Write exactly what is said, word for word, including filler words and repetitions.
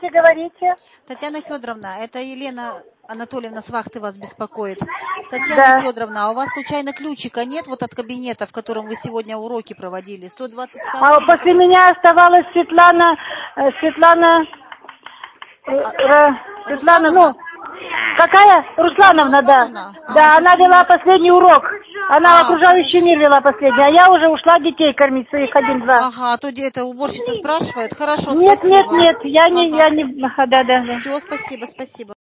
Говорите, говорите. Татьяна Федоровна, это Елена Анатольевна с вахты вас беспокоит. Татьяна Да. Федоровна, а у вас случайно ключика нет вот от кабинета, в котором вы сегодня уроки проводили? сто двадцать А второй? после меня оставалась Светлана, э, Светлана, э, А, Ра- Светлана, ну, Руслановна? какая? Светлана Руслановна, да. Руслановна? А, Да, она после вела нее... последний урок. Она А, окружающий хорошо. мир вела последний, а я уже ушла детей кормить, своих один-два. Ага, а то где-то уборщица спрашивает. Хорошо, Нет, нет, спасибо. нет, я не, Ага. я не, да, да, да. Все, спасибо, спасибо.